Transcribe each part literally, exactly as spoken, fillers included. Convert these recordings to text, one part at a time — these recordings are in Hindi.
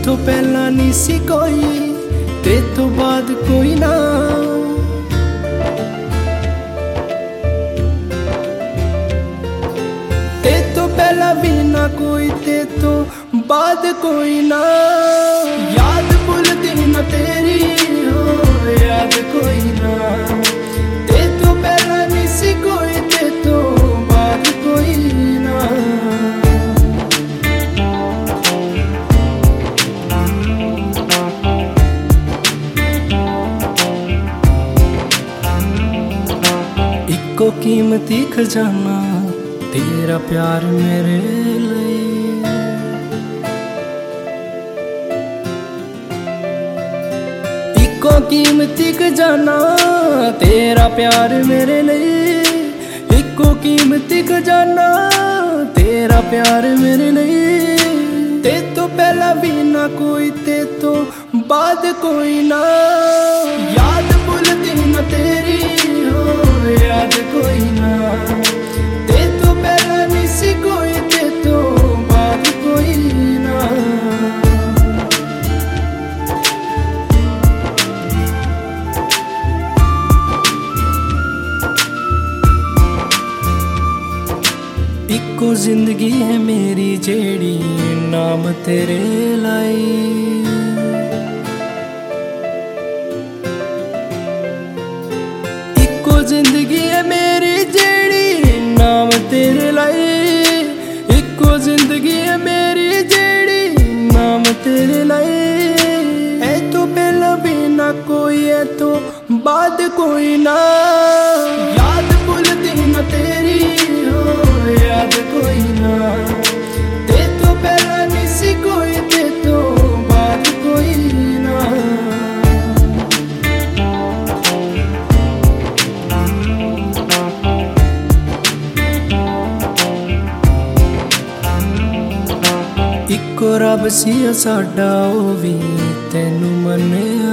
तो पहला नहीं सी कोई, ते तो बाद कोई ना। ते तो पहला भी ना कोई, ते तो बाद कोई ना। याद भूलती ना तेरी हो, याद कोई ना। ते तो पहला नहीं सी कोई, ते तो बाद कोई ना। इको कीमती खजाना तेरा प्यार मेरे लिए, इको कीमती खजाना तेरा प्यार मेरे लिए। इको कीमती खजाना तेरा प्यार मेरे लिए। ते तो पहला भी ना कोई, ते तो बाद कोई ना। याद भूलती ना तेरी हो, याद कोई ना। ते तो पहला नहीं सी कोई, ते तो बाद कोई ना। इको जिंदगी है मेरी जेड़ी नाम तेरे लाई। जिंदगी है मेरी जेड़ी नाम तेरे लाई। इको जिंदगी है मेरी जेड़ी नाम तेरे लाई। है तो पहला भी ना कोई, है तो बाद कोई ना। याद भूलती ना तेरी हो, याद कोई ना। ते तो पहला नहीं सी कोई, ते तो बाद कोई ना। इको रब सी साडा, ओ भी तैनू मन्निया।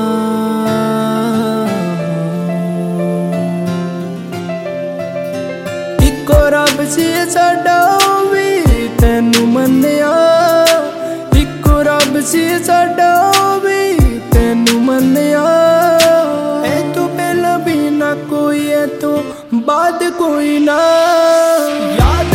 इको रब सी साडा, ओ भी तैनू मन्निया। इको रब सी साडा, ओ भी तैनू मन्निया। है तो पहला भी ना कोई, है तो बाद कोई ना। याद